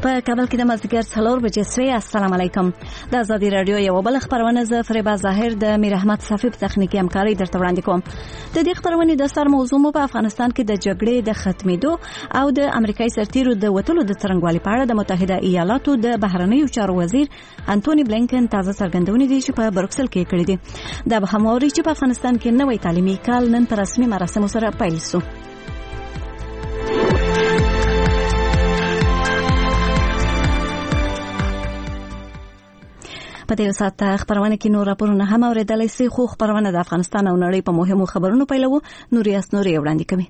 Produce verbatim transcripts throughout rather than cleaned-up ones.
په کابل کې د مازدیګر څلور بجې سوی. السلام علیکم. د ازادي رادیو یو بل خبرونه ز فریبا ظاهر د میر احمد صافی په تخنیکی همکاري درته وړاندې کوم. د دې خبرونه د سر موضوع مو په افغانستان کې د جګړې د ختمېدو او د امریکایي سرتیرو د وټلو د څرنګوالي په اړه د متحده ایالاتو د بهرنیو چارو وزیر انټونی بلینکن تازه څرګندونې دي چې په بروکسل کې کړې دي. د هماوري چې په افغانستان کې نوې تعلیمي کال نن په رسمي مراسمو سره پیل شو. په دې ساعت خبرونه کې نور راپورونه هم اوریدلای شئ، خو خبرونه د افغانستان او نړۍ په مهمو خبرونو پیلوو. نوري اسنوري وړاندې کوي.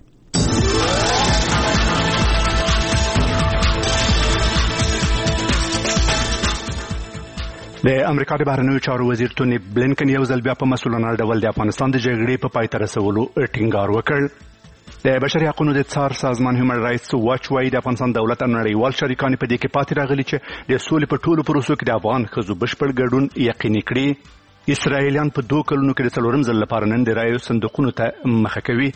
د امریکا د بهرنیو چارو وزیر ټونی بلینکن یو ځل بیا په مسؤلانه ډول د افغانستان د جګړې په پای ته رسولو ټینګار وکړ. د بشري حقوقو د څار سازمان هیومن رائټس واچ وايي د افغانستان دولت او نړیوال شریکان په دې کې پاتې راغلي چې د سولې په ټولو پروسو کې د افغان ښځو بشپړ ګډون یقیني کړي. اسرائیلیان په دوه کلونو کې د څلورم ځل لپاره نن د رایو صندوقونو ته مخه کوي.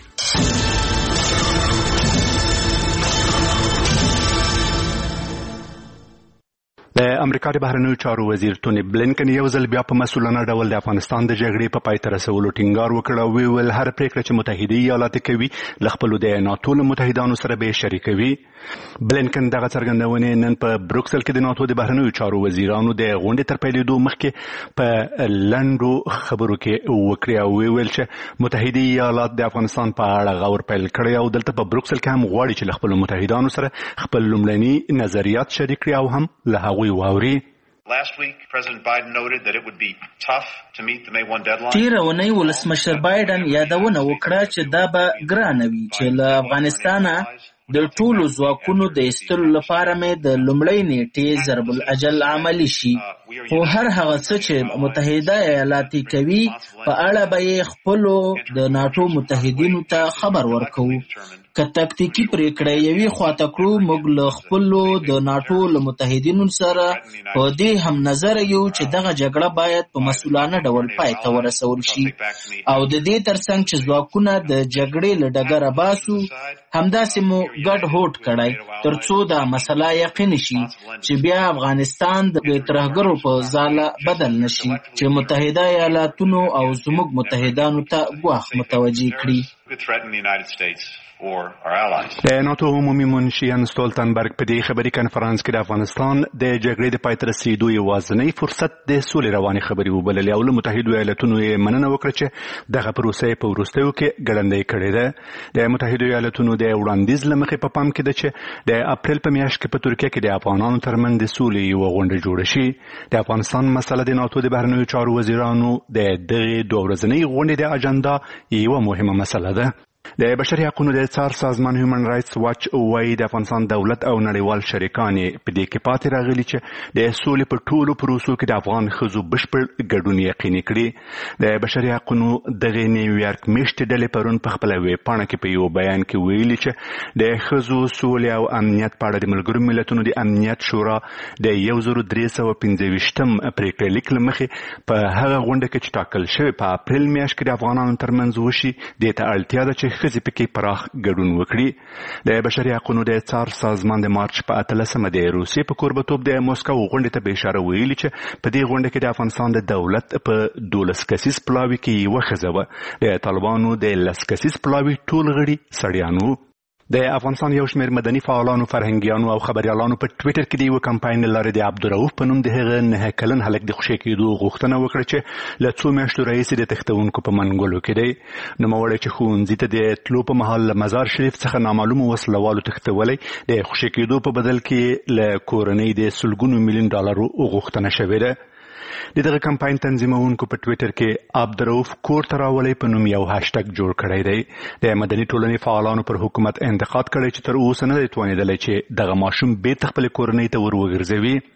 د امریکا د بهرنیو چارو وزیر ټونی بلینکن یو ځل بیا په مسؤلانه ډول د افغانستان د جګړې په پای ته رسولو ټینګار وکړ او ویل هر پریکړه چې متحده ایالات کوي له خپلو د ناتو له متحدانو سره به شریکوي. بلینکن دغه څرګندونې نن په بروکسل کې د ناتو د بهرنیو چارو وزیرانو د غونډې تر پیلېدو مخکې په لنډو خبرو کې وکړې او ویل چې متحده ایالات د افغانستان په اړه غور پیل کړی او دلته په بروکسل کې هم غواړي چې له خپلو متحدانو سره خپل لومړني نظریات شریک کړي او هم له هغوی واوري. Last week, President Biden noted that it would be tough to meet the May first deadline. تیر اونۍ ولسمشر بایدن یادونه وکړه چې دا به ګرانه وي چې له افغانستانه د ټولو ځواکونو د ایستلو لپاره مې د لومړۍ نیټې ضرب الاجل عملي شي. خو هر هغه څه چې متحده ایالات کوي په اړه به یې خپلو د ناټو متحدینو ته خبر ورکوو. که تکتیکي پریکړه یوې خواته کړو، موږ له خپلو د ناټو له متحدینو سره په دې هم نظر یو چې دغه جګړه باید په مسؤلانه ډول پای ته ورسول شي او د دې ترڅنګ چې ځواکونه د جګړې له ډګره باسو، همداسې مو ګډ هوډ کړی تر څو دا مسله یقیني شي چې بیا افغانستان د ترهګرو په ځاله بدل نشي چې متحده ایالاتونو او زموږ متحدانو ته ګواښ متوجه کړي. د ناتو عمومي منشي یانس ستولتنبرګ په دې خبري کانفرنس کې د افغانستان د جګړې د پای ته رسیدو یوازینی فرصت د سولې رواني خبري وبللې او له متحده ایالاتونو یې مننه وکړه چې دغه پروسه په وروستیو کې ګړندۍ کړې ده. د متحده ایالاتونو د وړاندیز له مخې په پام کې ده چې د اپریل په میاشت کې په ترکیه کې د افغانانو ترمنځ د سولې یوه غونډه جوړه شي. د افغانستان مسله د ناتو د بهرنیو چارو وزیرانو د دغې دوه ورځنۍ غونډې د اجنډا یوه مهمه مسله ده. د بشري حقوقو د څار سازمان هیومن رائټس واچ وايي د افغانستان دولت او نړیوال شریکان په دې کې پاتې راغلي چې د سولې په ټولو پروسو کې د افغان ښځو بشپړ ګډون یقیني کړي. د بشري حقوقو دغه نیویارک میشتې ډلې پرون په خپله ویبپاڼه کې په یو بیان کې ویلي چې د ښځو سولې او امنیت په اړه د ملګرو ملتونو د امنیت شورا د یو زر درې سوه پنځه ویشتم پریکړه لیک له مخې په هغه غونډه کې چې ټاکل شوې په اپریل میاشت کې د افغانانو ترمنځ وشي دې ته اړتیا ده چې ښځې پکې پراخ ګډون وکړي. د بشري حقوقو د څار سازمان د مارچ په اتلسمه د روسیې په کوربتوب د موسکو غونډې ته به اشاره ویلي چې په دې غونډه کې د افغانستان د دولت په دولس کسیز پلاوي کې یوه ښځه وه. د طالبانو د لس کسیز پلاوي ټول غړي سړیان وو. د افغانستان یو شمېر مدني فعالانو، فرهنګیانو او خبریالانو په ټویټر کې د یوه کمپاین له لارې د عبدالرؤف په نوم د هغه نهه کلن هلک د خوشي کېدو غوښتنه وکړه چې له څو میاشتو راهیسې د تښتونکو په منګولو کې دی. نوموړی چې ښوونځي ته د تلو په مهال له مزار شریف څخه نامعلومو وسلوالو تښتولی، د خوشي کېدو په بدل کې له کورنۍ د سلګونو میلیون ډالرو غوښتنه شوې ده. د دغه کمپاین تنظیمونکو په ټویټر کې عبدالرؤف کور ته راولئ په نوم یو هاشټګ جوړ کړی دی. د مدني ټولنې فعالانو پر حکومت انتقاد کړی چې تر اوسه نه دی توانېدلی چې دغه ماشوم بېرته خپلې کورنۍ ته ور وګرځوي.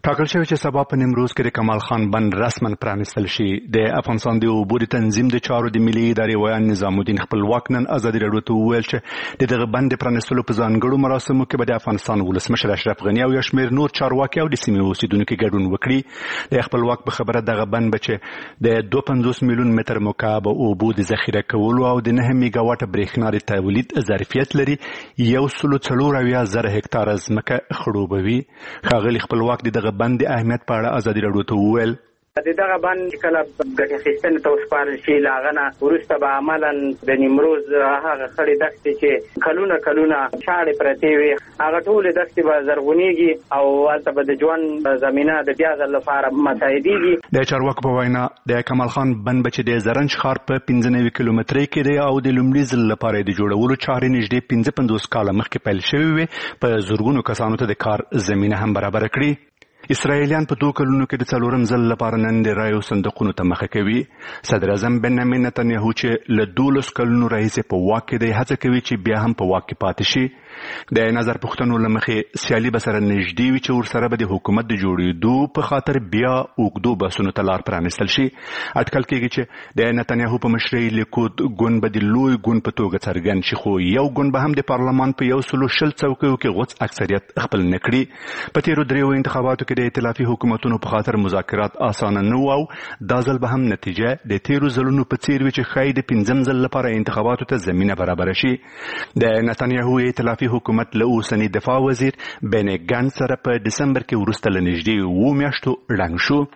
ټاکل شوی چې سبا په نیمروز کې د کمال خان بند رسما پرانیستل شي. د افغانستان د اوبو د تنظیم د چارو د ملي ادارې ویان نظام الدین خپلواک نن ازادي راډیو ته وویل چې د دغه بند پرانیستلو په ځانګړو مراسمو کې به د افغانستان ولسمشر اشرف غني او یو شمېر نور چارواکي او د سیمې اوسیدونکو ګډون وکړي. د خپلواک په خبره دغه بند به چې د دوه پنځوس میلیون متر مکعب اوبو د ذخیره کولو او د نه میگا واټ برېښنا د تولید ظرفیت لري، یو سلو څلور اویا زره هکتاره ځمکه خړوبوي. ښاغلي خپلواک د دغه بند د اهمیت په اړه ازادي راډیو ته وویل د دغه بند کله ګټه اخیستنې ته وسپارل شي له هغه نه وروسته به عملا د نیمروز هغه خړې دښتې چې کلونه کلونه شاړې پرتې وي هغه ټولې دښتې به زرغونېږي او هلته به د ژوند زمینه د بیا ځل لپاره مساعدېږي. د چارواکو په وینا د کمال خان بند به چې د زرنج ښار په پنځه نوي کیلومترۍ کې دی او د لومړي ځل لپاره د جوړولو چارې نږدې پنځه پنځوس کاله مخکې پیل شوې وې په زرګونو کسانو ته د کار زمینه هم برابر کړي. اسرائیلیان په دوه کلونو کې د څلورم ځل لپاره نن د رایو صندوقونو ته مخه کوي. صدر اعظم بنیامین نتنیاهو چې له دولس کلونو راهیسې په واک کې دی هڅه کوي چې بیا هم په واک کې پاتې شي. د نظر پوښتنو له مخې سیالي به سره نږدې وي چې ورسره به د حکومت د جوړېدو په خاطر بیا اوږدو بحثونو ته لار پرانیستل شي. اټکل کېږي چې د نتنیاهو په مشرۍ لیکود ګوند به د لوی ګوند په توګه څرګند شي، خو یو ګوند به هم د پارلمان په یو سلو شل څوکیو کې غوڅ اکثریت خپل نه کړي. په تېرو دریو انتخاباتو کې د ائتلافي حکومتونو په خاطر مذاکرات اسانه نه وو او دا ځل به هم نتیجه د تېرو ځلونو په څېر وي چې ښایي د پنځم ځل لپاره انتخاباتو ته زمینه برابره شي. د نتنیاهو ائتلافي حکومت له اوسني دفاع وزیر بني ګانټ سره په دسمبر کې وروسته له نږدې اوو میاشتو ړنګ شو.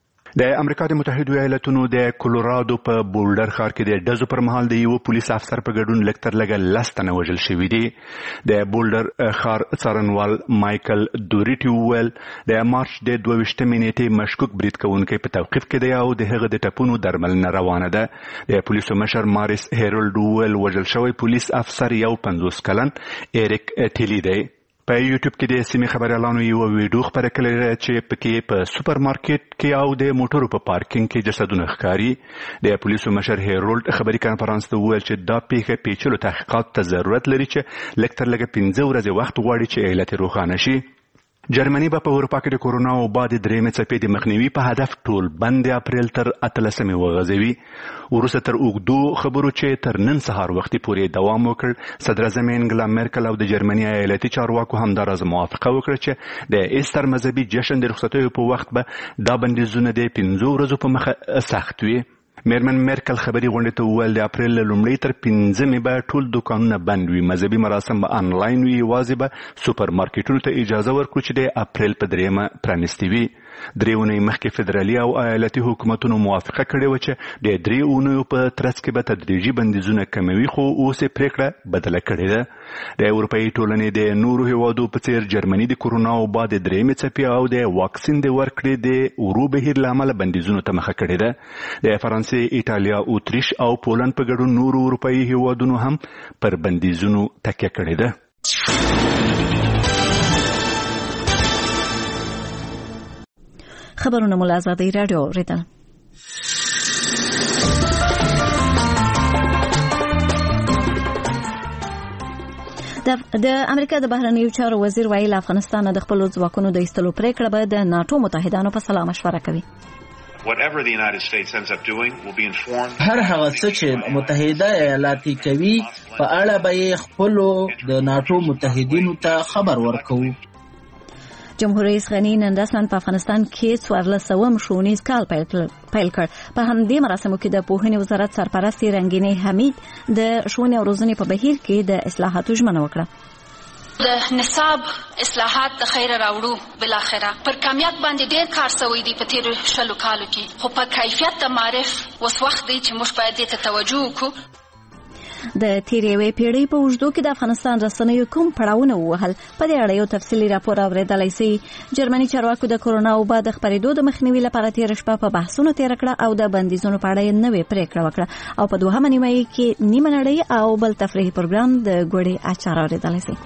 د امریکا د متحدو ایالتونو د کولورادو په بولډر ښار کې د ډزو پر مهال د یوه پولیس افسر په ګډون لږ تر لږه لس تنه وژل شوي دي. د بولډر ښار څارنوال مایکل دوریټي وویل د مارچ د دوه ویشتمې نیټې مشکوک برید کوونکی په توقیف کې دی او د هغه د ټپونو درملنه روانه ده. د پولیسو مشر ماریس هیرولډ وویل وژل شوی پولیس افسر یو پنځوس کلن ایریک ټیلی دی. په یوټیوب کې د سیمې خبریالانو یو ویډیو خپره کړې ده چې پکې په سوپر مارکیټ کې او د موټرو په پارکینګ کې جسدونه ښکاري. د پولیسو مشر هیرولډ خبري کنفرانس ته وویل چې دا پیښه پیچلو تحقیقاتو ته ضرورت لري چې لږ تر لږه پنځه ورځې وخت غواړي چې علت یې روښانه شي. جرمني به په اروپا کې د کورونا وبا د درېیمې څپې د مخنیوي په هدف ټول بند د اپریل تر اتلسمې وغځوي. وروسته تر اوږدو خبرو چې تر نن سهار وختي پورې دوام وکړ، صدر اعظم انګلا مرکل او د جرمني ایالتي چارواکو همداراز موافقه وکړه چې د ایسټر مذهبي جشن د رخصتیو په وخت به دا بندیزونه د پنځو ورځو په مخه سخت وي. میرمن مرکل خبري غونډې ته وویل د اپریل له لومړۍ تر پنځمې به ټول دوکانونه بند وي، مذهبي مراسم به آنلاین وي، یوازې به سوپر مارکیټونو ته اجازه ورکړو چې د اپریل په درېیمه پرانیستي وي. درې اونۍ مخکې فدرالي او ایالتي حکومتونو موافقه کړې وه چې د درې اونیو په ترڅ کې به تدریجي بندیزونه کموي، خو اوس یې پرېکړه بدله کړې ده. د اروپایي ټولنې د نورو هیوادو په څېر جرمني د کورونا وبا د درېیمې څپې او د واکسین د ورکړې د ورو بهیر له امله بندیزونو ته مخه کړې ده. د فرانسې، ایټالیا، اتریش او پولند په ګډون نورو اروپایي هیوادونو هم پر بندیزونو تکیه کړې ده. خبرونه مو له ازادي راډیو ریدل. د امریکا د بهرنیو چارو وزیر ویل افغانستان د خپل ځواکونو د ایستلو پریکړه به د ناتو متحدانو په سلا مشوره کوي. Whatever the United States ends up doing will be informed. هر هغه څه چې متحده ایالات کوي په اړه به خپل د ناتو متحدینو ته خبر ورکوي. جمهور رئیس غنی نن رسماً په افغانستان کې څوارلسم ښوونیز کال پیل کړ. په همدې مراسمو کې د پوهنې وزارت سرپرست رنګینې حمید د ښوونې او روزنې په بهیر کې د اصلاحاتو ژمنه وکړه. د نصاب اصلاحات د خیر راوړو بل اخره پر کمیت باندې ډیر کار شوی دی په تیر شلو کالو کې، خو په کیفیت د معرف وس وخت دی چې موږ باید دې ته توجه وکړو. د تیرې وې پیړۍ په اوږدو کې د افغانستان رسنیو کوم پړاوونه ووهل، په دې اړه یو تفصیلي راپور اورېدلی سئ. جرمني چارواکو د کورونا وبا د خپرېدو د مخنیوي لپاره تېره شپه په بحثونو تېره کړه او د بندیزونو په اړه یې نوې پرېکړه وکړه او په دوهمه نیمایي کې نیمه نړۍ او بل تفریحي پروګرام د ګوړې اچار اورېدلی سئ.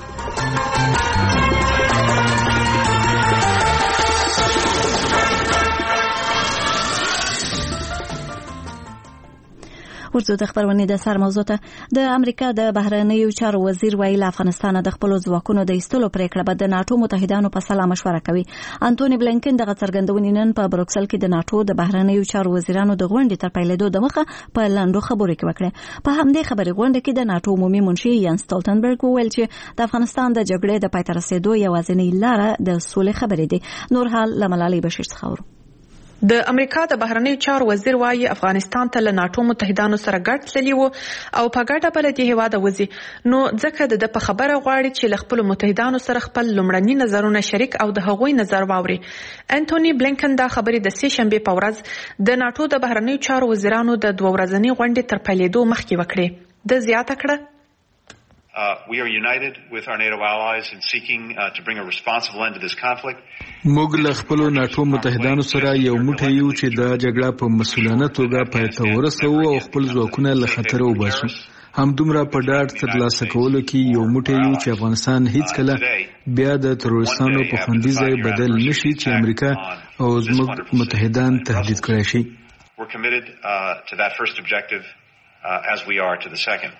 ورځو د خبرونې د سر موضوع ته د امریکا د بهرنیو چارو وزیر ویل افغانستان د خپل ځواکونو د ایستلو پریکړه به د ناتو متحدانو په سلا مشوره کوي. انټونی بلینکن دغه څرګندونې نن په بروکسل کې د ناتو د بهرنیو چارو وزیرانو د غونډې تر پیلېدو د مخه په لاندو خبرو کې وکړه. په همدې خبرې غونډه کې د ناتو عمومي منشي یان سټولټنبرګ وویل چې د افغانستان د جګړې د پای ته رسیدو یوازینۍ لاره د سولې خبرې دي. نور حال لملالي بشیر څخه ورو. د امریکا د بهرنیو چارو وزیر وايي افغانستان ته له ناتو متحدانو سره ګډ تللی وو او په ګډه بل د هیواد وزي نو ځکه د په خبره غواړي چې له خپل متحدانو سره خپل لمړني نظرونه شریک او د هغوی نظر واوري. انټونی بلینکن دا خبرې د سې شنبه په ورځ د ناتو د بهرنیو چارو وزیرانو د دوه ورځنۍ غونډې تر پیلېدو مخکې وکړې. د زیاته کړه Uh, we are united with our NATO allies in seeking uh, to bring a responsible end to this conflict. موږ له خپل ناتو متحدانو سره یو موټی یو چې د جګړه په مسؤلانه توګه پای ته ورسوو او خپل ځواکونه له خطر وباسو. همدومره په ډاډ ترلاسه کولو کې یو موټی یو چې افغانستان هیڅ کله بیا د تروریستانو په خوندي ځای بدل نشي چې امریکا او زموږ متحدان تهدید کړی شي. We're committed uh, to that first objective uh, as we are to the second.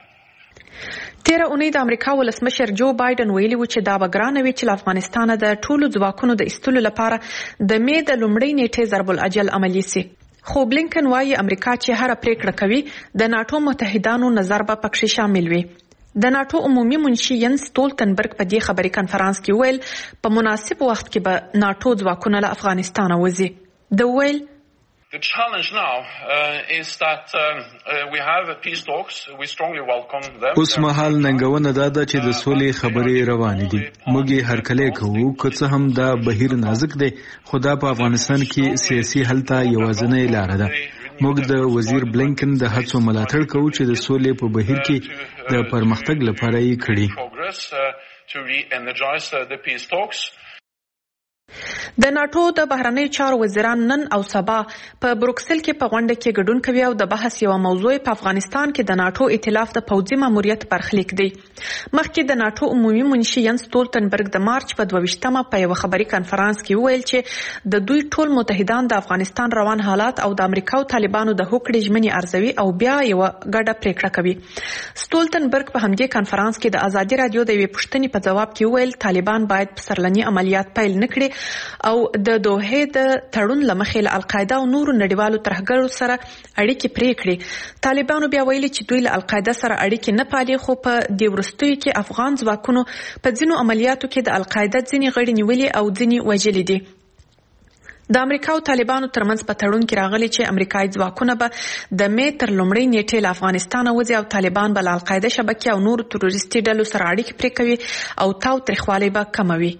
تیره اونۍ د امریکا ولسمشر جو بایدن ویلي و چې دا به ګرانه وي چې له افغانستانه د ټولو ځواکونو د ایستلو لپاره د مې د لومړۍ نیټې ضرب الاجل عملي سي. خو بلینکن وايي امریکا چې هر پریکړه کوي د ناتو متحدانو نظر به پکې شامل وي. د ناتو عمومي منشي یان سټولټنبرګ په دې خبري کانفرنس کې ویل په مناسب وخت کې به ناتو ځواکونه له افغانستانه وځي. د ویل The challenge now uh, is that um, uh, we have peace talks. We strongly welcome them. اوس مهال ننګونه دا ده چې د سولې خبرې روانې دي. موږ یې هرکلی کوو که څه هم دا بهیر نازک دی خو دا په افغانستان کې سیاسي حل ته یوازینۍ لاره ده. موږ د وزیر بلینکن د هڅو ملاتړ کوو چې د سولې په بهیر کې د پرمختګ لپاره یې کړي. د ناتو د بهرنیو چارو وزیران نن او سبا په بروکسل کې په غونډه کې ګډون کوي او د بحث یو موضوع په افغانستان کې د ناتو ائتلاف د پوځي ماموریت برخلیک دی. مخکې د ناتو عمومي منشي یان سټولټنبرګ د مارچ په دوه ویشتمه په یو خبري کانفرنس کې ویل چې د دوی ټول متحدان د افغانستان روان حالات او د امریکا او طالبانو د هوکړې ژمنې ارزوي او بیا یو ګډه پریکړه کوي. سټولټنبرګ په همدې کانفرنس کې د ازادي رادیو د یوې پوښتنې په جواب کې ویل طالبان باید پسرلني عملیات پیل نکړي او د دوحه د تړون لمخې له القاعده او نورو نړیوالو ترهګرو سره اړیکې پرې کړې. طالبانو بیا ویلي چې دوی له القاعده سره اړیکې نه پالي خو په دې وروستیو کې افغان ځواکونو په ځینو عملیاتو کې د القاعده ځینې غړي نیولي او ځینې وژلي دي. د امریکا او طالبانو ترمنځ په تړون کې راغلي چې امریکایي ځواکونه به د مې تر لومړۍ نیټې له افغانستانه وځي او طالبان به له القاعده شبکې او نورو تروریستي ډلو سره اړیکې پرې کوي او تاو تریخوالی به کموي.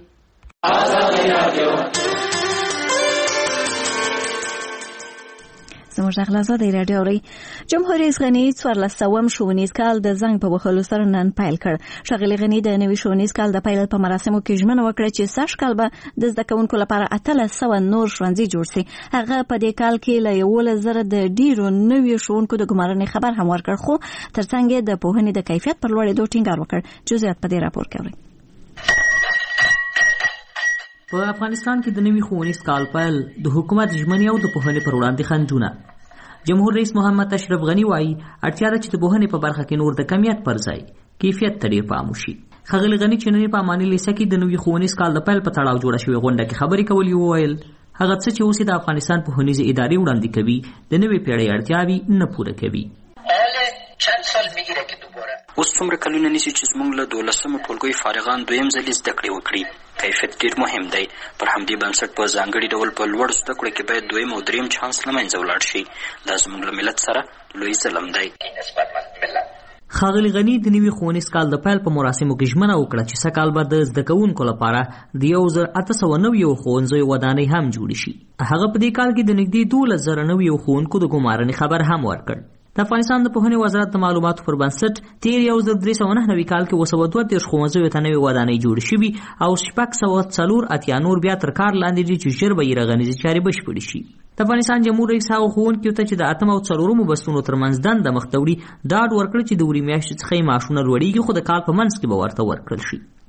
زموږ د غلازادي رادیو ری جمهور رئیس غنی څوارلس سوم ښوونیز کال د زنګ په وهلو سره نن پیل کړ. ښاغلي غنی د نوي ښوونیز کال د پیل په مراسمو کې ژمنه وکړه چې سږ کال به د زده کوونکو لپاره اتلس سوه نور ښوونځي جوړ سي. هغه په دې کال کې له یولس زره د ډیرو نویو ښوونکو د ګمارنې خبر هم ورکړ خو ترڅنګ یې د پوهنې د کیفیت پر لوړېدو ټینګار وکړ. جزئیات په دې راپور کې اورئ. په افغانستان کې د نوي ښوونیز کال پیل د حکومت ژمنې او د پوهنې پر وړاندې خنډونه. جمهور رئیس محمد اشرف غنی وايي اړتیا ده چې د پوهنې په برخه کې نور د کمیت پر ځای کیفیت ته ډېر پام وشي. ښاغلي غنی چې نن په اماني لیسه کې د نوي ښوونیز کال د پیل په تړاو جوړه شوې غونډه کې خبرې کولې وویل هغه څه چې اوس د افغانستان پوهنیزې ادارې وړاندې کوي د نوې پیړۍ اړتیاوې نه پوره کوي. اوس څومره کلونه نیسي چې زموږ له دولسمو ټولګیو فارغان دویم ځل زده کړې وکړي. کیفیت ډېر مهم دی. پر همدې بنسټ په ځانګړي ډول په لوړو زده کړو کې باید دویم او دریم چانس له منځه ولاړ شي. دا زموږ له ملت سره لوی ظلم دی. ښاغلي غني د نوي ښوونیز کال د پیل په مراسمو کې ژمنه وکړه چې سږ کال به د زده کوونکو لپاره د یو زر اته سوه نویو ښوونځیو ودانۍ هم جوړې شي. هغه په دې کال کې د نږدې دولس زره نویو ښوونکو د ګمارنې خبر هم ورکړ. د افغانستان د پوهنې وزارت د معلوماتو پر بنسټ تیر یو زر درې سوه نهه نوي کال کې اوه سوه دوه دېرش ښوونځیو ته نوې ودانۍ جوړې شوي او شپږ سوه څلور اتیا نور بیا تر کار لاندې دي چې ژر به یې رغنیزې چارې بشپړې شي. د افغانستان جمهور رئیس هغو ښوونکیو ته چې د اتم او څلورمو بستونو ترمنځ دنده مخ ته وړي ډاډ ورکړ چې د وړي میاشتې څخه یې معاشونه لوړېږي خو د کال په منځ کې به ورته ورکړل شي.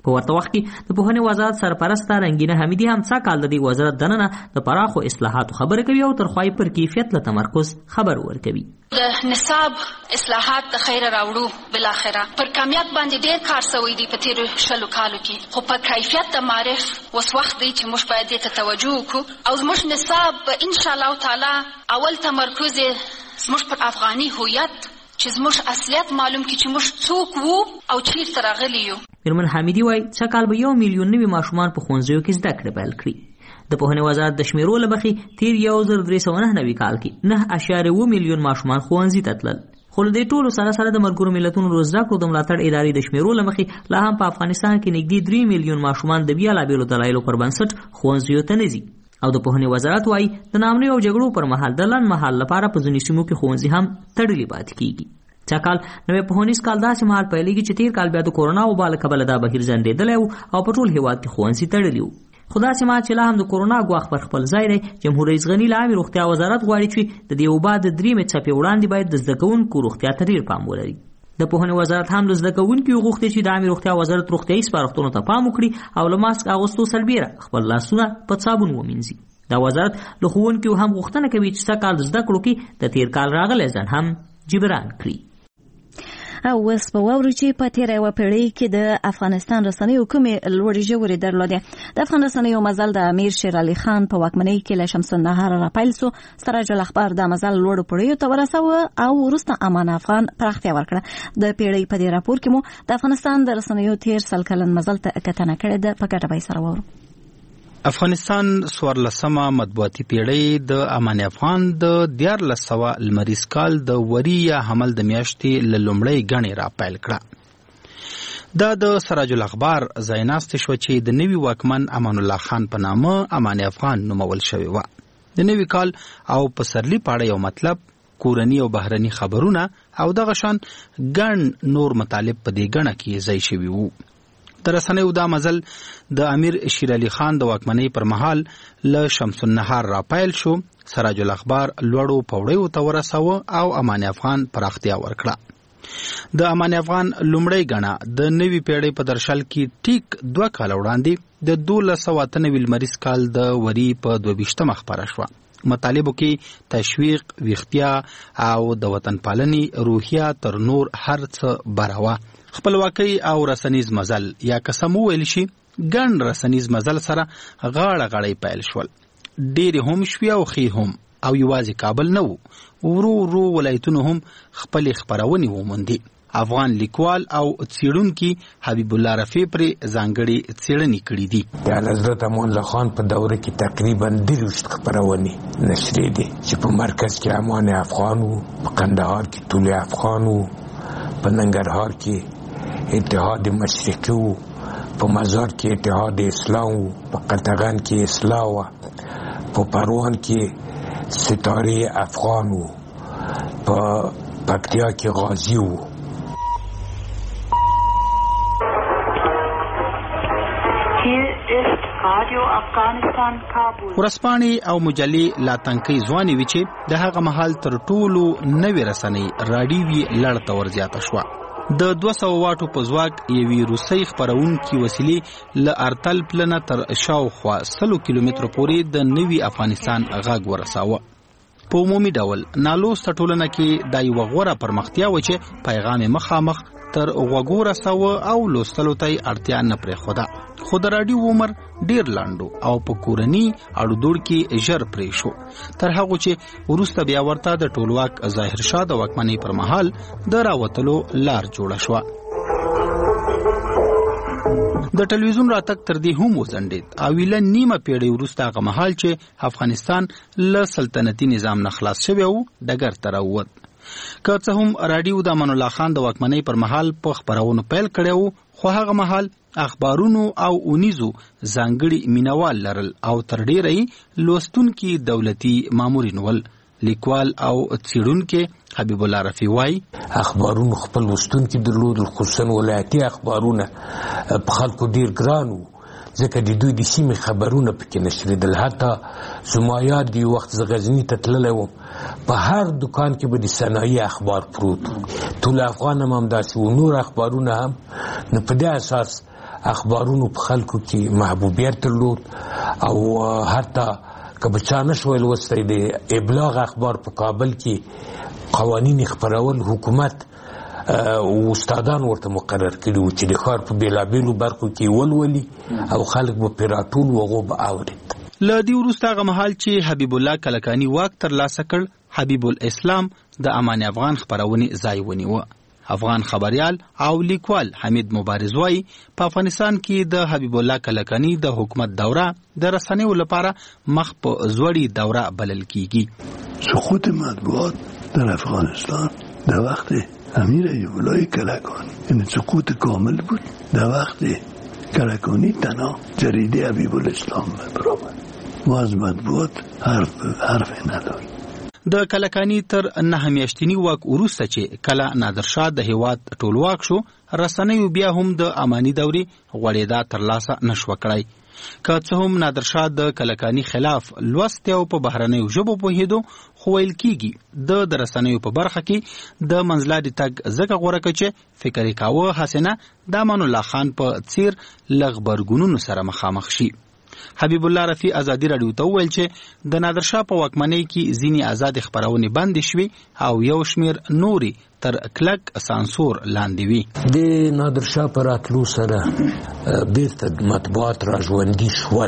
په ورته وخت کې د پوهنې وزارت سرپرسته رنګینه حمیدي هم څه کال د دې وزارت دننه د پراخو اصلاحاتو خبره کوي او ترخوای پر کیفیت له تمرکز خبر ورکوي. د نصاب اصلاحات د خیر راوړو بل اخره پر کمیت باندې ډېر کار شوی دی په تیر شلو کالو کې، خو په کیفیت د معرف اوس وخت دی چې موږ باید دې ته توجه وکړو او زموږ نصاب ان شاء الله تعالی اول تمرکز زموږ پر افغاني هویت چې زموږ اصلیت معلوم کړي چې موږ څوک وو او چیرته راغلي یو. میرمن حمیدي وایي څه کال به یو میلیون نوي ماشومان په ښوونځیو کې زده کړې پیل کړي. د پوهنې وزارت د شمیرو له مخې تیر یو زر درې سوه نهه نوي کال کې نه اعشاریه اووه میلیون ماشومان ښوونځي ته تلل، خو له دې ټولو سره سره د ملګرو ملتونو د زده کړو د ملاتړ ادارې د شمیرو له مخې لا هم په افغانستان کې نږدې درې میلیون ماشومان د بېلابېلو دلایلو پر بنسټ ښوونځیو ته نه ځي. او د پوهنې وزارت وایي د نامنیو او جګړو پر مهال د لنډ مهال لپاره په ځینو سیمو کې ښوونځي هم تړلي پاتې کېږي. څه کال نوی پوهنیز کال داسې مهال پیلېږي چې تیر کال بیا د کورونا وبا له کبله دا بهیر ځنډېدلی و او په ټول هېواد کې ښوونځي تړلي وو. خو داسې مهال چې لا هم د کورونا ګواښ پر خپل ځای دی، جمهور رئیس غني له عامې روغتیا وزارت غواړي چې د دې وبا د درېیمې څپې وړاندې باید د زده کوونکو روغتیا ته ډېر پام ولري. د پوهنې وزارت هم له زده کوونکو غوښتي چې د عامې روغتیا وزارت روغتیایي سپارښتنو ته پام وکړي او له ماسک اغوستو سربیره خپل لاسونه په صابون ومینځي. دا وزارت له ښوونکو هم غوښتنه کوي چې څه کال د زده کړو کې د تیر کال راغلی ځنډ هم جبران کړي. او اوس په واورو چې په تېره یوه پېړۍ کې د افغانستان رسنیو کومې لوړې ژورې درلودې. د افغان رسنیو مزل د امیر شیر علي خان په واکمنۍ کې له شمس النهار راپیل سو. سراج الاخبار د مزل لوړو پوړیو ته ورسوه او وروسته امان افغان پراختیا ورکړه. د پېړۍ په دې راپور کې مو د افغانستان د رسنیو تېر سل کلن مزل ته کتنه کړې ده. په ګډه به یې سره واورو. افغانستان څوارلسمه مطبوعاتي پیړۍ د امان افغان د دیارلس سوه لمریز کال د وري یا حمل د میاشتې له لومړۍ ګڼې راپیل کړه. دا د سراج الاخبار ځای ناستې شوه چې د نوي واکمن امان الله خان په نامه امان افغان نومول شوې وه. د نوي کال او پسرلي پاړه یو مطلب کورني او بهرني خبرونه او دغه شان ګڼ نور مطالب په دې ګڼه کې ځای شوي وو. د رسنیو دا مزل د امیر شیر علي خان د واکمنۍ پر مهال له شمس النهار راپیل شو. سراج الاخبار لوړو پوړیو ته ورسوه او امان افغان پراختیا ورکړه. د امان افغان لومړۍ ګڼه د نوي پیړۍ په درشل کې ټیک دوه کاله وړاندې د دولس سوه اته نوي لمریز کال د وري په دوه ویشتمه خپره شوه. مطالبو کې تشویق، ویښتیا او د وطن پالنې روحیه تر نور هر څه بره وه. خپلواکۍ او رسنیز مزل یا قسم وویل شي ګڼ رسنیز مزل سره غاړه غړۍ پیل شول. ډېرې هم شوې او ښې هم او یوازې کابل نه وو، ورو ورو ولایتونو هم خپلې خپرونې وموندې. افغان لیکوال او څېړونکي حبیب الله رفیع پرې ځانګړې څېړنې کړي دي. د حضرت امان الله خان په دوره کې تقریبا دېرشت خپرونې نشرې دي چې په مرکز کې امان افغان وو، په قندهار کې طول افغان وو، په ننګرهار کې اتحاد مشرقي وو، په مزار کې اتحاد اسلام وو، په قطغن کې اصلاح وه، په پروان کې ستاره افغان وو، په پکتیا کې غازی وو. ورځپاڼې او مجلې لا تنکۍ ځوانې وي چې د هغه مهال تر ټولو نوې رسنۍ راډیو یې لړ ته ورزیاته شوه. د دوه سوه واټو په ځواک یوې روسۍ خپرونکي وسیلې له ارتل پلنه تر شاوخوا سلو کیلومترو پورې د نوي افغانستان غږ ورساوه. په عمومي ډول نالوسته ټولنه کې دا یوه غوره پرمختیا وه چې پیغام یې مخامخ تر غوږو رساوه او لوستلو ته یې اړتیا نه پرېښوده. خو د راډیو عمر ډیر لاندو او په کورني اړو دوړ کې ژر پرې شو، تر هغه چې وروسته بیا ورته د ټولواک ظاهر شاه د واکمنۍ پر مهال د راوتلو لار جوړه شوه. د ټلویزیون راتګ تر دې هم وځنډېد او له نیمه پیړۍ وروسته هغه مهال چې افغانستان له سلطنتي نظام نه خلاص شوی و ډګر ته راووت. که څه هم راډیو د امان الله خان د واکمنۍ پر مهال په خپرونو پیل کړی و، خو هغه مهال اخبارونو او اونیزو ځانګړي مینوال لرل او تر ډیره لوستونکي دولتي مامورین ول. لیکوال او څېړونکی حبیب الله رفیع وایي اخبارونو خپل لوستونکي درلودل، خصوصا ولایتي اخبارونه په خلکو ډیر ګران وو ځکه د دوی د سیمې خبرونه پکې نشریدل. حتی زما یاد دی وخت زه غزني ته تللی وم، په هر دکان کې به د صنایع اخبار پروت، ټول افغان هم همداسې و، نور اخبارونه هم. نو په دې اساس اخبارونو په خلکو کې محبوبیت درلود او حتی که به چا نه شوی لوستی د ابلاغ اخبار په کابل کې قوانین خپرول حکومت او استادان ورته مقرر کړي وو چې د ښار په بېلابېلو برخو کې ولولي او خلک به پرې راټول و هغو به اورېد. له دې وروسته هغه مهال چې حبیب الله کلکاني واک ترلاسه کړ، حبیب الاسلام د امان افغان خپرونې ځای ونیوه. افغان خبریال او لیکوال حمید مبارز وایي په افغانستان کې د حبیب الله کلکاني د حکومت دوره د رسنیو لپاره مخ په زوړی دوره بلل کیږي. سقوط مطبوعات در افغانستان در وقت امیر حبیب الله کلکانی یعنی سقوط کامل بود. در وقت کلکانی تنها جریده حبیب الاسلام برآمد. ما از مطبوعات حرف حرف نداریم. د کلکانی تر نه میاشتنی واک وروسته چې کله نادرشاه د هیواد ټولواک شو، رسنیو بیا هم د امانی دوري غوړېدا ترلاسه نشو کړای. که څه هم نادرشاه د کلکانی خلاف لوست او په بهرنیو ژبو پوهېدو، خو ویل کېږي د د رسنیو په برخه کې د منځلارې تګ ځکه غوره کړ چې فکر یې کاوه حسنه د امان الله خان په څیر له غبرګونونو سره مخامخ شي. حبیب الله رفیع ازادي راډیو ته وویل چې د نادرشاه په واکمنۍ کې ځینې آزاد خپرونې بندې شوې او یو شمېر نورې تر کلک سانسور لاندې وي. د نادرشاه په راتلو سره بیرته مطبوعات را ژوندي شول،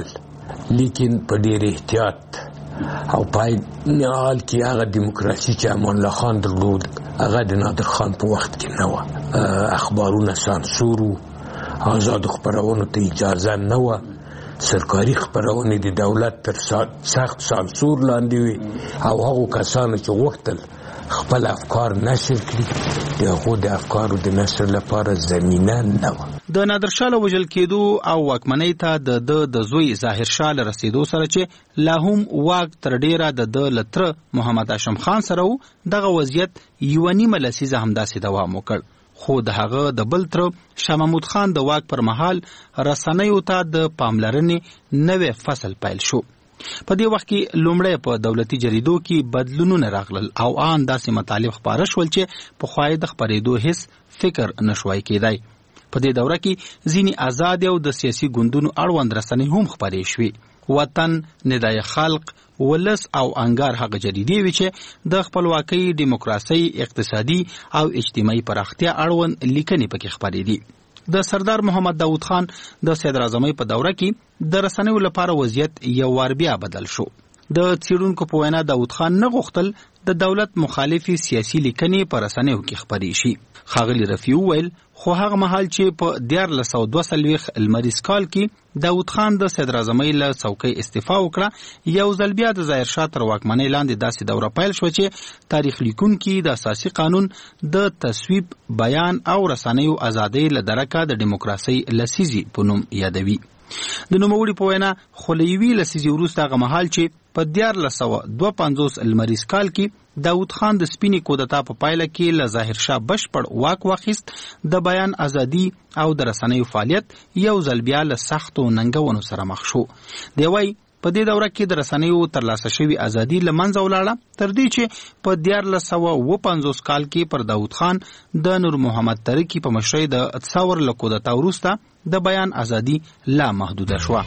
لیکن په ډېر احتیاط او پای نهال کې هغه دیموکراسي چې امان الله خان درلود هغه د نادر خان په وخت کې نه وه. اخبارونه سانسور وو، آزاد خپرونو ته اجازه نه وه، سرکاري خپرونې د دولت تر سخت سانسور لاندې وي او هغو کسانو چې غوښتل خپل افکار نشر کړي د هغو د افکارو د نشر لپاره زمینه نه وه. د نادرشاه له وژل کېدو او واکمنۍ ته د ده د زوی ظاهرشاه له رسېدو سره چې لا هم واک تر ډېره د ده له تره محمد هاشم خان سره و، دغه وضعیت یوه نیمه لسیزه همداسې دوام وکړ. خو د هغه د بل تره شاه محمود خان د واک پر مهال رسنیو ته د پاملرنې نوی فصل پیل شو. په دې وخت کې لومړی په دولتي جریدو کې بدلونونه راغلل او آن داسې مطالب خپاره شول چې پخوا د خپرېدو هیڅ فکر نشوای کېدی. په دې دوره کې ځینې آزاد او د سیاسي ګوندونو اړوند رسنۍ هم خپرې شوې. وطن، ندای خلق، ولس او انګار هغه جریدې وي چې د خپلواکۍ، دیموکراسۍ، اقتصادي او اجتماعي پراختیا اړوند لیکنې پکې خپرېدي. د سردار محمد داود خان د صدراعظمۍ په دوره کې د رسنیو لپاره وضعیت یو وار بیا بدل شو. د څېړونکو په وینا داود خان نه غوښتل د دولت مخالفي سیاسي لیکنې په رسنیو کې خپرې شي. ښاغلي رفیع وویل خو هغه مهال چې په دیارلس سوه دوه څلوېښت لمریز کال کې داود خان د صدراعظمۍ له څوکۍ استعفا وکړه، یو ځل بیا د ظاهرشاه تر واکمنۍ لاندې داسې دوره پیل شوه چې تاریخ لیکونکي د اساسي قانون د تصویب، بیان او رسنیو ازادۍ له درکه د ډیموکراسۍ لسیزې په نوم یادوي. د نوموړي په وینا خو له یوې لسیزې وروسته هغه مهال چې په دیارلس سوه دوه پنځوس لمریز کال کې داود خان د سپینې کودتا په پایله کې له ظاهرشاه بشپړ واک واخیست، د بیان ازادي او د رسنیو فعالیت یو ځل بیا له سختو ننګونو سره مخ شو. دی وایي په دې دوره کې د رسنیو ترلاسه شوې ازادي له منځه ولاړه، تر دې چې په دیارلس سوه اووه پنځوس کال کې پر داود خان د نور محمد ترکی په مشرۍ د ثور له کودتا وروسته د بیان ازادي لا محدوده شوه.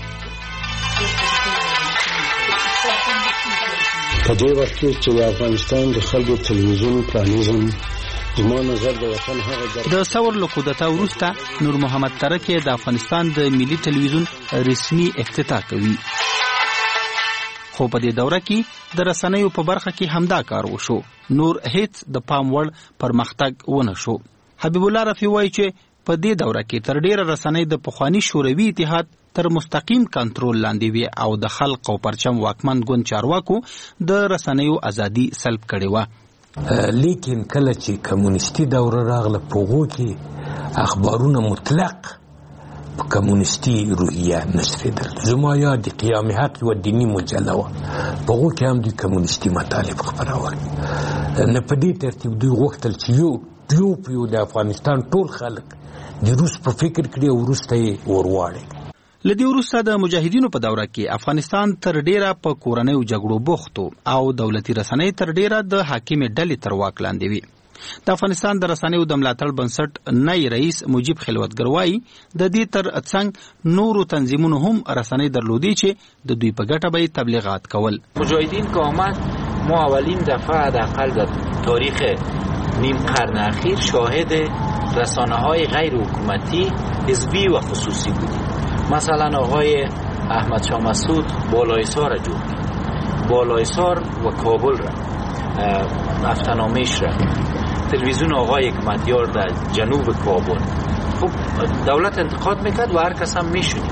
په دې وخت کې چې د افغانستان د خلکو تلویزیون پرانیزم زما نظر د وطن هغه د ثور له کودتا وروسته نور محمد ترکی د افغانستان د ملي تلویزیون رسمي افتتاح کوي. خو په دې دوره کې د رسنیو په برخه کې همدا کار وشو، نور هیڅ د پام وړ پرمختګ ونه شو. حبیب الله رفیع وایي چې په دې دوره کې تر ډیره رسنۍ د پخواني شوروي اتحاد تر مستقیم کنټرول لاندې وي او د خلق او پرچم واکمن ګوند چارواکو د رسنیو ازادي سلب کړې وه. لیکن کله چې کمونیستي دوره راغله په هغو کې اخبارونه مطلق په کمونیستي روحیه نشریدل. زما یاد د قیام حق یوه دیني مجله وه، په هغو کې هم دوی کمونیستي مطالب خپرول. نه په دې ترتیب دوی غوښتل چې یو یو په یو د افغانستان ټول خلک د روس په فکر کړي او وروسته یې ورواړي. له دې وروسته د مجاهدینو په دوره کې افغانستان تر ډیره په کورنیو جګړو بوخت او دولتي رسنۍ تر ډیره د حاکمې ډلې تر واک لاندې وي. د افغانستان د رسنیو د ملاتړ بنسټ نئی رئیس مجیب خلوتګر وایي د دې تر څنګ نورو تنظیمونو هم رسنۍ درلودي چې د دوی په ګټه به تبلیغات کول. مجاهدین که آمد ما اولین دفعه حداقل در تاریخ نیم قرن اخیر شاهد رسانه‌های غیر حکومتی حزبی و خصوصی بودیم. مثلا آقای احمد شاه مسعود بالایسار را جور کرد، بالایسار و کابل را، افتنامش را، تلویزیون آقای حکمتیار در جنوب کابل. خب دولت انتقاد میکرد و هر کس هم میشونید.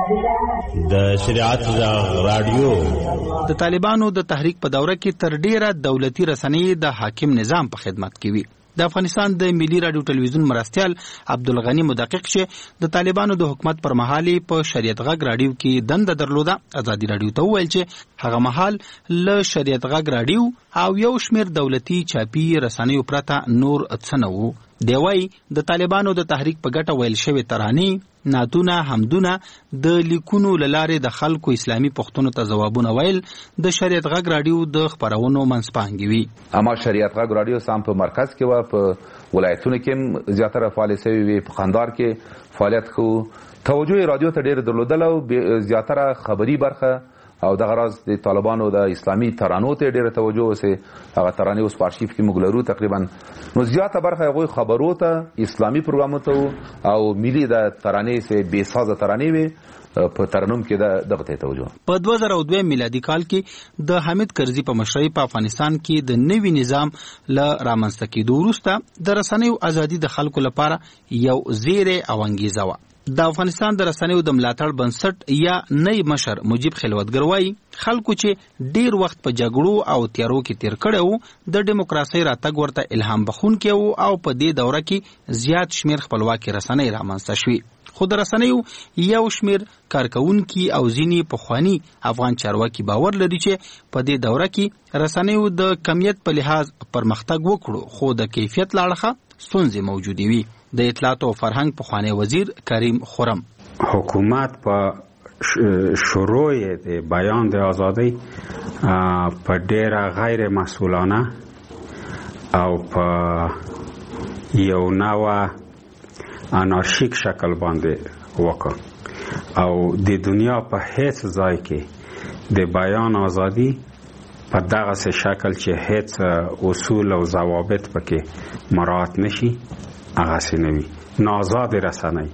د شریعت رادیو د طالبانو د تحریک په دوره کې تر ډیره دولتي رسنۍ د حاکم نظام په خدمت کې وي. د افغانستان د ملي رادیو ټلویزیون مرستیال عبدالغنی مدقق چې د طالبانو د حکومت پر مهال په شریعت غږ رادیو کې دنده درلوده، ازادي رادیو ته وویل چې هغه مهال له شریعت غږ رادیو او یو شمیر دولتي چاپي رسنیو پرته نور څه نه وو. دی وايي د طالبانو د تحریک په ګټه ویل شوی ترانې، نعتونه، حمدونه د لیکونو له لارې د خلکو اسلامي پوښتنو ته ځوابونه ویل د شریعت غږ رادیو د خپرونو منځپانګې وي. اما شریعت غږ رادیو سم په مرکز کې و، په ولایتونو کې زیاتره فعالیت شوی وي، په قندهار کې فعالیت کوو. توجه رادیو ته ډېر درلودل او زیاتره خبري برخه او دغه راز د طالبانو د اسلامي ترانو ته ډېره توجه وسه. هغه ترانې اوس په ارشیف کې موږ لرو تقریبا. نو زیاته برخه هغوی خبرو ته، اسلامي پروګرامو ته او ملي د ترانې سه بې سازه ترانې وي په ترنم کې د دغه ته توجه. په دوه زره دوه میلادي کال کې د حامد کرزي په مشرۍ په افغانستان کې د نوي نظام له رامنځته کېدو وروسته د رسنیو ازادي د خلکو لپاره یو زیری او انګیزه وه. د افغانستان د رسنیو د ملاتړ بنسټ یا نئی مشر مجیب خلوتګر وایي خلکو چې ډیر وخت په جګړو او تیارو کې تیر کړی وو د ډیموکراسۍ راتګ ورته الهام بخښونکی وو او په دې دوره کې زیات شمیر خپلواکي رسنۍ رامنځته شوې. خو د رسنیو یو شمیر کارکونکي او ځینې پخواني افغان چارواکي باور لري چې په دې دوره کې رسنیو د کمیت په لحاظ پرمختګ وکړو، خو د کیفیت له اړخه ستونزې موجودې وي. د اطلاعات او فرهنګ پخوانی وزیر کریم خرم: حکومت په شروع د بیان د ازادۍ په ډیره غیر مسئولانه او په یو نوع انارشیک شکل باندې وکړ او د دنیا په هیڅ ځای کې د بیان ازادي په دغه شکل چې هیڅ اصول او ضوابط پکې مراعات نشي هغه سينوي نازاد رسنۍ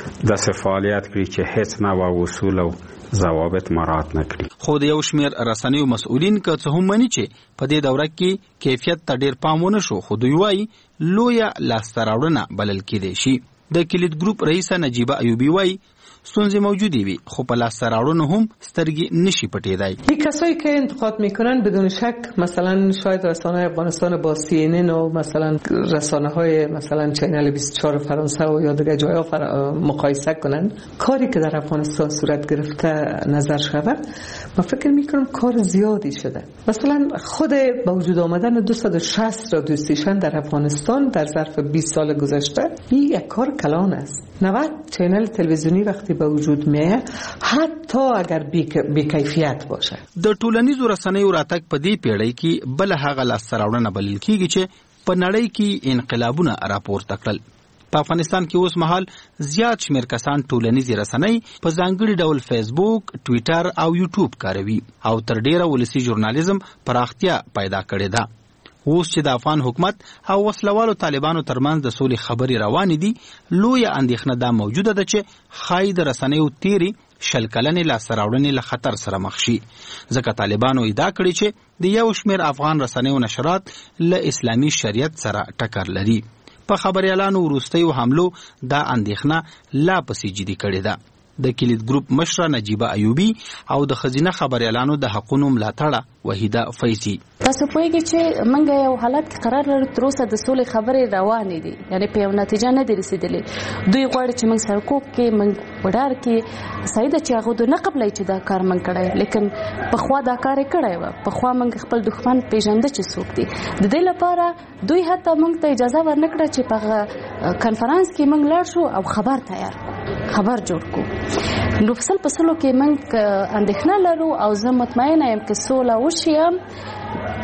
د فعالیت کړی چې هیڅ نه اصول او ضوابط مراعات نه کړي. خو د یو شمیر رسنیو مسؤلین که څه هم مني چې په دې دوره کې کیفیت ته ډیر پام ونه شو، خو دوی وایي لویه لاسته راوړنه بلل کېدای شي. د کلید ګروپ رئیسه نجیبه ایوبی وایي ستونزې موجودی وی، خو په لاسته راوړنو هم سترګې نشي پټېدای. این کسایی که انتقاد میکنن بدون شک مثلا شاید رسانه افغانستان با سی ان ان و مثلا رسانه های مثلا چینل بیست و چهار فرانسه و یا دیگه جاها فر... مقایسه کنن. کاری که در افغانستان صورت گرفته نظر شود، من فکر میکنم کار زیادی شده. مثلا خود با وجود آمدن دویست و شصت رادیو استیشن در افغانستان در ظرف بیست سال گذشته، این یک کار کلان است. نود چینل تلویزیونی وقتی به وجود میه حتی اگر بیکیفیت باشه. د ټولنیزو رسنیو راتګ په دې پیړۍ کې بل هغه لاسته راوړنه بلل کیږي چې په نړۍ کې انقلابونه راپورته کړل. په افغانستان کې اوس مهال زیات شمیر کسان ټولنیزې رسنۍ په ځانګړي ډول فیسبوک، ټویټر او یوټیوب کاروي او تر ډیره ولسي ژورنالیزم پراختیا پیدا کړې ده. اوس چې د افغان حکومت او وسلوالو طالبانو ترمنځ د سولې خبرې روانې دي، لویه اندېښنه دا موجوده ده چې ښایي د رسنیو تیري شل کلنې لاسته راوړنې له خطر سره مخ شي، ځکه طالبانو ادعا کړې چې د یو شمیر افغان رسنیو نشرات له اسلامي شریعت سره ټکر لري. په خبریالانو وروستیو حملو دا اندېښنه لا پسې جدي کړې ده. د کلید ګروپ مشره نجیبه ایوبی او د خزینه خبریالانو د حقونو ملاتړه وحیده فیضی: تاسو پوهیږئ چې موږ یو حالت کې قرار لرو تر اوسه د سولې خبرې روانې دي، یعنی په یو نتیجه نه دي رسیدلې. دوی غواړي چې موږ سرکوب کې، موږ وډار کې صحیح ده چې هغه دوی نه قبلوي چې دا کار موږ کړی، لیکن پخوا دا کار یې کړی وه. پخوا موږ خپل دښمن پیژنده چې څوک دي. د دې لپاره دوی حتی موږ ته اجازه ورنکړه چې په هغه کنفرانس کې موږ لاړ شو او خبر تیار کړو، خبر جوړ کړو. نو فصل په سلو کې موږ اندېښنه لرو او زه مطمئنه یم که سوله وشي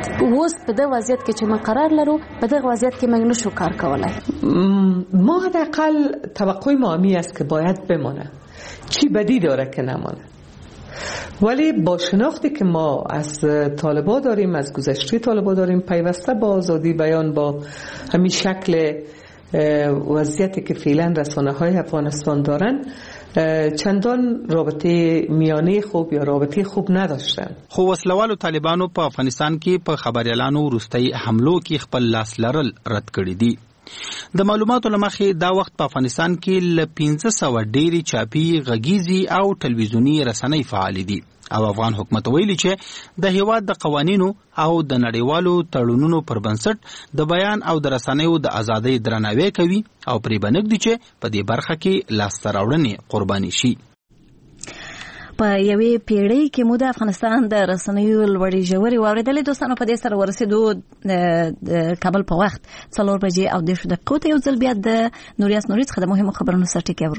اوس په دغه وضعیت کې چې ما قرار لرو په دغه وضعیت کې موږ نشو کار کولای. ما حداقل توقع ما همی است که باید بمانه. چی بدی داره که نمانه؟ ولی با شناختی که ما از طالبا داریم، از گذشته طالبا داریم، پیوسته با آزادی بیان، با همین شکل وضعیتی که فعلا رسانه های افغانستان دارن، چندان رابطه میانه خوب یا رابطه خوب نداشتن. خو وسلوالو طالبانو په افغانستان کې په خبريالانو وروستي حملو کې خپل لاس لرل رد کړی دي. د معلوماتو لمخې دا وخت په افغانستان کې ل پنځه سوه ډېری چاپي غږیزي او ټلویزیوني رسنۍ فعال دي او افغان حکومت ویلي چې د هیواد د قوانینو او د نړیوالو تړونونو پر بنسټ د بیان او د رسنیو د ازادۍ درناوی کوي او پرې بنګدي چې په دې برخه کې لاسته راوړنې قرباني شي. په یوې پیړۍ کې مو د افغانستان د رسنیو لوړې ژورې واورېدلې. دوستانو په دې سره ورسېدو د کابل په وخت څلور بجې او دېرش دقیقو ته یو ځل بیا د نوریاس نوري څخه د مهمو خبرونو سرټکي اورو.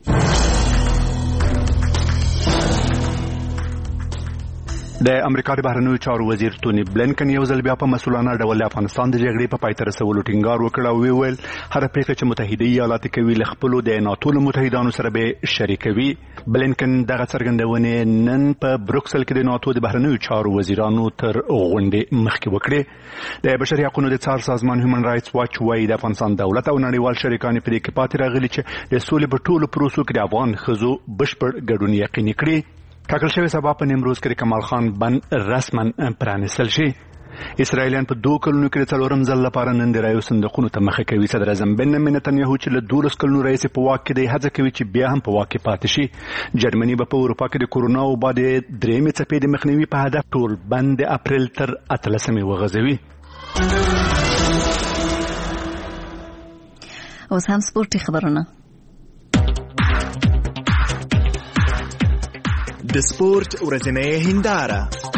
د امریکا د بهرنیو چارو وزیر توني بلنکن یو ځل بیا په مسؤلانه ډول افغانستان د جګړې په پای ته رسولو ټینګار وکړ او ویل هر پریکړه چې متحده ایالات کوي له خپلو د ناتو له متحدانو سره به شریکوي. بلنکن دغه څرګندونې نن په بروکسل کې د ناتو د بهرنیو چارو وزیرانو تر غونډې مخکې وکړې. د بشري حقوقو د څار سازمان هیومن رائټس واچ وايي د افغانستان دولت او نړیوال شریکان په دې کې پاتې راغلي چې د سولې په ټولو پروسو کې د افغان ښځو بشپړ ګډون یقیني کړي. ټاکل شوی سبا په نیمروز کې کمال خان بند رسما پرانیستل شي. اسرائیلیان په دوه کلونو کې څلورم ځل لپاره نن د رایو صندوقونو ته مخه کوي. صدر اعظم بنیامین نتنیاهو چې له دولس کلونو راهیسې په واک کې دی هڅه کوي چې بیا هم په واک کې پاتې شي. جرمني به په اروپا کې د کورونا وبا د درېیمې څپې د مخنیوي په هدف ټول بند د اپریل تر اتلسمې وغځوي. اوس هم سپورتي خبرونه. د سپورت ورځنۍ هنداره.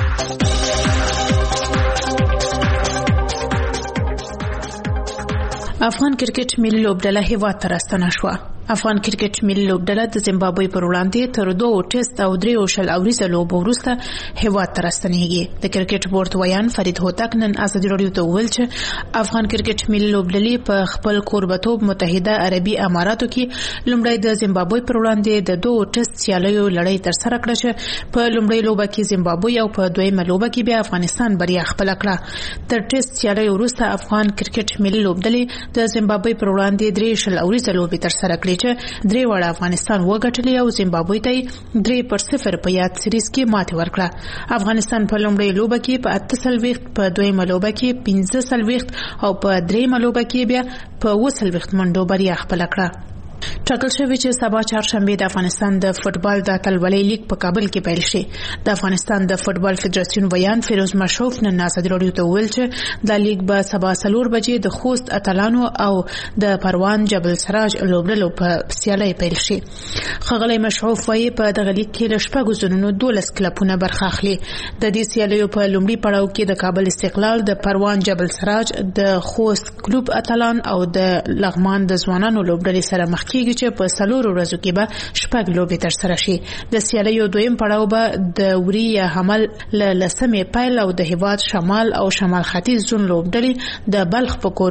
افغان کرکټ ملي لوبډله هیواد ته راستنه شوه. افغان کرکټ ملي لوبډله د زیمبابوې پر وړاندې تر دوه ټیسټ او درې شل اوریزه لوبو وروسته هیواد ته راستنېږي. د کرکټ بورډ ویان فرید هوتک نن ازادي راډیو ته وویل چې افغان کرکټ ملي لوبډلې په خپل کوربتوب متحده عربي اماراتو کې لومړی د زیمبابوې پر وړاندې د دوه ټیسټ سیالیو لړۍ ترسره کړه چې په لومړۍ لوبه کې زیمبابوې او په دویمه لوبه کې بیا افغانستان بریا خپل کړه. تر ټیسټ سیالیو وروسته افغان کرکټ ملي لوبډلې د زیمبابوې پر وړاندې درې شل اوریزه لوبې ترسره کړې چې درې وړه افغانستان وګټلې او زیمبابوې ته درې پر صفر په یاد سیریز کې ماتې ورکړه. افغانستان په لومړۍ لوبه کې په اته څلوېښت، په دویمه لوبه کې پنځه څلوېښت او په دریمه لوبه کې بیا په اووه څلوېښت منډو بریا خپله کړه. ټاکل شوی چې سبا چهارشنبه د افغانستان د فوتبال د اتلولۍ لیګ په کابل کې پیل شي. د افغانستان د فوتبال فدراسیون ویان فیروز مشروف نن ازادي راډیو ته وویل چې د لیګ به سبا څلور بجې د خوست اتلانو او د پروان جبل سراج لوبډلو په سیالۍ پیل شي. ښاغلی مشروف وایي په دغه لیګ کې له شپږو زونونو دولس کلبونه برخه اخلي. د دې سیالیو په لومړي پړاو کې د کابل استقلال، د پروان جبل سراج، د خوست کلوب اتلان او د لغمان د ځوانانو لوبډلې سره مخ کېږي چې په څلورو ورځو کې به شپږ لوبې ترسره شي. د سیالیو دویم پړاو به د وري یا حمل له لسمې پیل او د هیواد شمال او شمال ختیځ زون لوبډلې د بلخ په کور